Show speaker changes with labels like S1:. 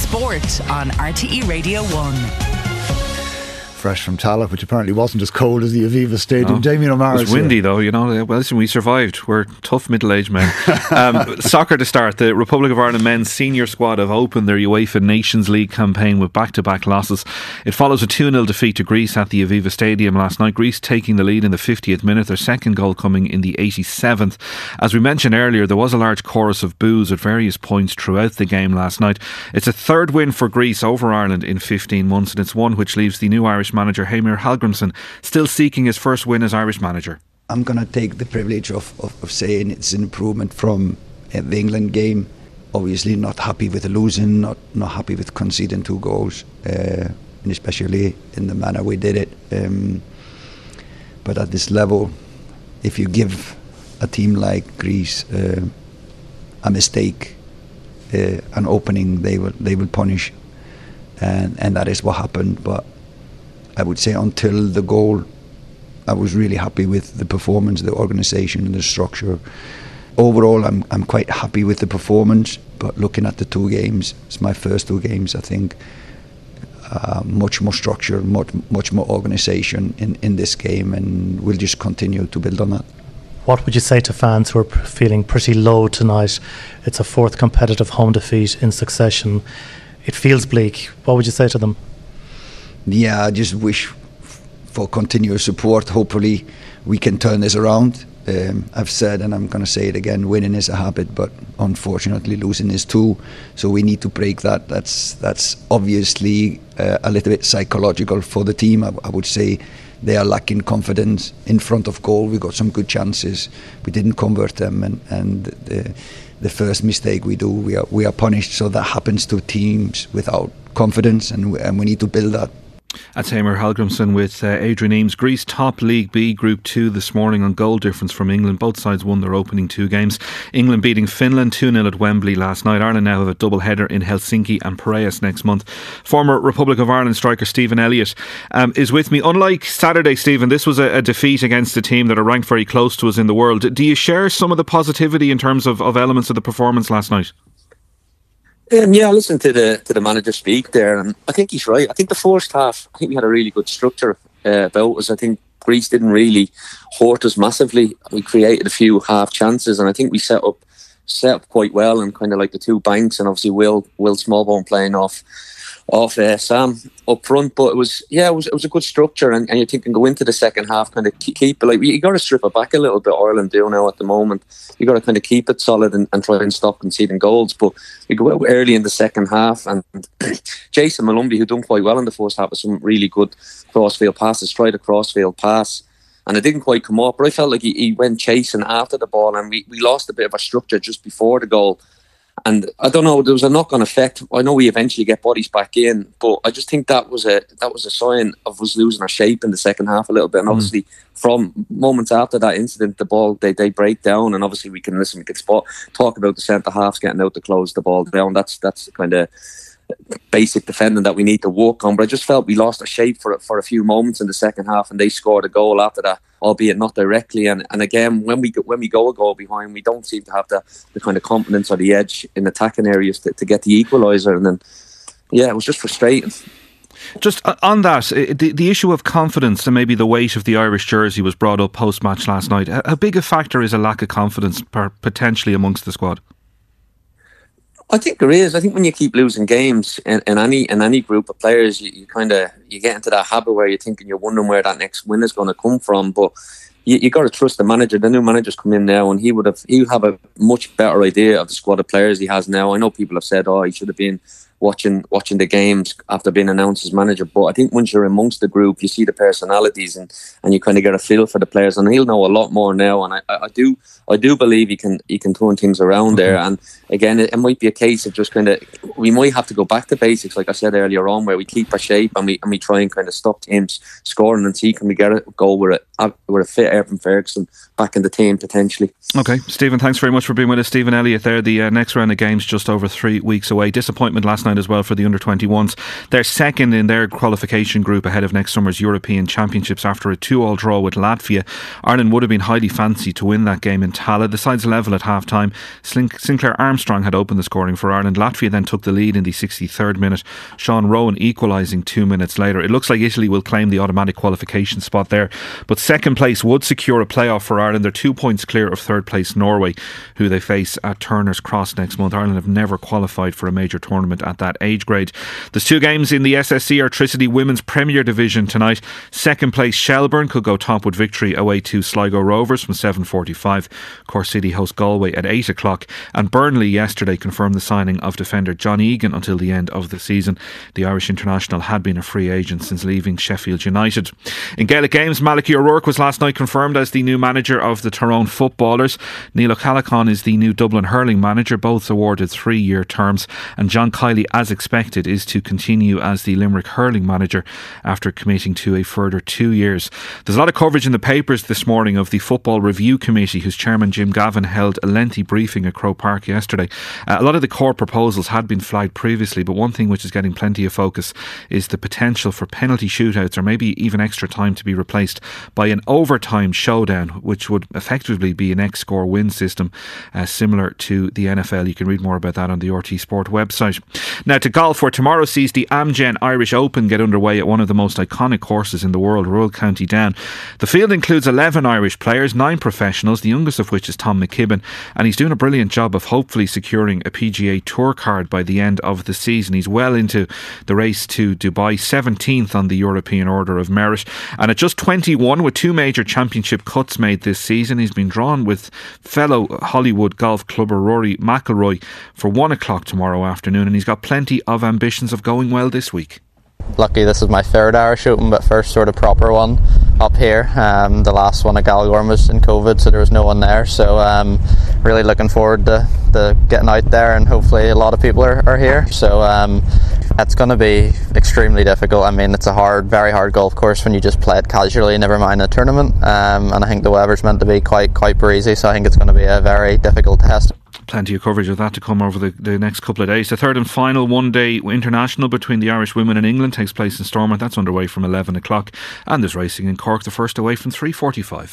S1: Sport on RTE Radio 1.
S2: Fresh from Tallaght, which apparently wasn't as cold as the Aviva Stadium.
S3: No.
S2: Damien O'Mara.
S3: It was windy though, you know. Well, listen, we survived. We're tough middle-aged men. Soccer to start. The Republic of Ireland men's senior squad have opened their UEFA Nations League campaign with back-to-back losses. It follows a 2-0 defeat to Greece at the Aviva Stadium last night. Greece taking the lead in the 50th minute, their second goal coming in the 87th. As we mentioned earlier, there was a large chorus of boos at various points throughout the game last night. It's a third win for Greece over Ireland in 15 months, and it's one which leaves the new Irish manager Heimir Hallgrímsson still seeking his first win as Irish manager.
S4: I'm going to take the privilege of saying it's an improvement from the England game. Obviously not happy with the losing, not happy with conceding 2 goals, and especially in the manner we did it. But at this level, if you give a team like Greece a mistake, an opening, they will punish, and that is what happened. But I would say until the goal, I was really happy with the performance, the organisation and the structure. Overall, I'm quite happy with the performance, but looking at the 2 games, it's my first 2 games, I think much more structure, much more organisation in this game, and we'll just continue to build on that.
S5: What would you say to fans who are feeling pretty low tonight? It's a 4th competitive home defeat in succession. It feels bleak. What would you say to them?
S4: Yeah, I just wish for continuous support. Hopefully we can turn this around. I've said, and I'm going to say it again, winning is a habit, but unfortunately losing is too. So we need to break that. That's obviously a little bit psychological for the team. I would say they are lacking confidence in front of goal. We got some good chances, we didn't convert them, and the first mistake we do, we are punished. So that happens to teams without confidence, and we need to build that.
S3: That's Heimir Hallgrímsson with Adrian Eames. Greece top League B Group 2 this morning on goal difference from England. Both sides won their opening 2 games. England beating Finland 2-0 at Wembley last night. Ireland now have a double header in Helsinki and Piraeus next month. Former Republic of Ireland striker Stephen Elliott is with me. Unlike Saturday, Stephen, this was a defeat against a team that are ranked very close to us in the world. Do you share some of the positivity in terms of elements of the performance last night?
S6: Yeah, I listened to the manager speak there, and I think he's right. I think the first half, I think we had a really good structure about us. I think Greece didn't really hurt us massively. We created a few half chances, and I think we set up quite well, and kind of like the 2 banks, and obviously Will Smallbone playing off Sam up front. But it was a good structure, and you're thinking go into the second half, kind of keep it, like, you got to strip it back a little bit. Ireland do now at the moment. You got to kind of keep it solid and try and stop conceding goals. But we go out early in the second half, and Jason Malumbi, who done quite well in the first half, with some really good crossfield passes, tried a crossfield pass, and it didn't quite come up. But I felt like he went chasing after the ball, and we lost a bit of a structure just before the goal. And I don't know, there was a knock-on effect. I know we eventually get bodies back in, but I just think that was a sign of us losing our shape in the second half a little bit. And obviously, from moments after that incident, the ball they break down, and obviously we can talk about the centre halves getting out to close the ball down. That's the kind of basic defending that we need to work on. But I just felt we lost our shape for a few moments in the second half, and they scored a goal after that, albeit not directly. And again, when we go a goal behind, we don't seem to have the kind of confidence or the edge in attacking areas to get the equaliser. And then, it was just frustrating.
S3: Just on that, the issue of confidence and maybe the weight of the Irish jersey was brought up post-match last night. How big a factor is a lack of confidence potentially amongst the squad?
S6: I think there is. I think when you keep losing games in any group of players, you get into that habit where you're thinking, you're wondering where that next win is going to come from. But you got to trust the manager. The new manager's come in now, and he'll have a much better idea of the squad of players he has now. I know people have said, he should have been watching the games after being announced as manager, but I think once you're amongst the group, you see the personalities and you kind of get a feel for the players, and he'll know a lot more now. And I do believe he can turn things around there. And again, it might be a case of just we might have to go back to basics, like I said earlier on, where we keep our shape and we try and kind of stop teams scoring and see can we get a goal with a fit Evan Ferguson back in the team potentially.
S3: Okay, Stephen, thanks very much for being with us. Stephen Elliott there. The next round of games just over 3 weeks away. Disappointment last night night as well for the under-21s. They're second in their qualification group ahead of next summer's European Championships after a 2-2 draw with Latvia. Ireland would have been highly fancied to win that game in Tallaght. The sides level at half-time. Sinclair Armstrong had opened the scoring for Ireland. Latvia then took the lead in the 63rd minute. Sean Rowan equalising 2 minutes later. It looks like Italy will claim the automatic qualification spot there, but second place would secure a playoff for Ireland. They're 2 points clear of third place Norway, who they face at Turner's Cross next month. Ireland have never qualified for a major tournament at that age grade. There's 2 games in the SSC Airtricity Women's Premier Division tonight. Second place Shelbourne could go top with victory away to Sligo Rovers from 7:45. Cork City host Galway at 8 o'clock, and Burnley yesterday confirmed the signing of defender John Egan until the end of the season. The Irish international had been a free agent since leaving Sheffield United. In Gaelic games, Malachy O'Rourke was last night confirmed as the new manager of the Tyrone Footballers. Neil O'Callaghan is the new Dublin hurling manager, both awarded 3-year terms, and John Kiley, as expected, is to continue as the Limerick hurling manager after committing to a further 2 years. There's a lot of coverage in the papers this morning of the Football Review Committee, whose chairman Jim Gavin held a lengthy briefing at Croke Park yesterday. A lot of the core proposals had been flagged previously, but one thing which is getting plenty of focus is the potential for penalty shootouts, or maybe even extra time, to be replaced by an overtime showdown, which would effectively be an X-score win system similar to the NFL. You can read more about that on the RT Sport website. Now to golf, where tomorrow sees the Amgen Irish Open get underway at one of the most iconic courses in the world, Royal County Down. The field includes 11 Irish players, 9 professionals, the youngest of which is Tom McKibben, and he's doing a brilliant job of hopefully securing a PGA Tour card by the end of the season. He's well into the race to Dubai, 17th on the European Order of Merit, and at just 21, with 2 major championship cuts made this season, he's been drawn with fellow Hollywood golf clubber Rory McIlroy for 1 o'clock tomorrow afternoon, and he's got plenty of ambitions of going well this week.
S7: Lucky this is my 3rd Irish Open, but first sort of proper one up here. The last one at Galgorm was in COVID, so there was no one there, so really looking forward to getting out there, and hopefully a lot of people are here, so it's going to be extremely difficult. I mean, it's a very hard golf course when you just play it casually, never mind a tournament, and I think the weather's meant to be quite breezy, so I think it's going to be a very difficult test.
S3: Plenty of coverage of that to come over the next couple of days. The third and final one-day international between the Irish women and England takes place in Stormont. That's underway from 11 o'clock, and there's racing in Cork, the first away from 3:45.